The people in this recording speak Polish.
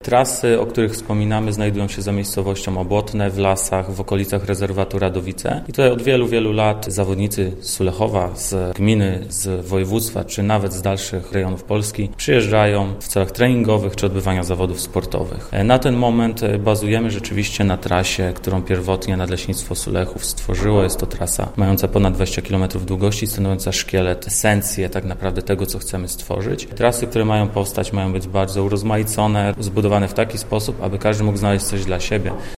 Trasy, o których wspominamy, znajdują się za miejscowością Obłotne, w lasach, w okolicach rezerwatu Radowice. I tutaj od wielu, wielu lat zawodnicy z Sulechowa, z gminy, z województwa, czy nawet z dalszych rejonów Polski przyjeżdżają w celach treningowych czy odbywania zawodów sportowych. Na ten moment bazujemy rzeczywiście na trasie, którą pierwotnie Nadleśnictwo Sulechów stworzyło. Jest to trasa mająca ponad 20 km długości, stanowiąca szkielet, esencję tak naprawdę tego, co chcemy stworzyć. Trasy, które mają powstać, mają być bardzo urozmaicone, zbudowane w taki sposób, aby każdy mógł znaleźć coś dla siebie.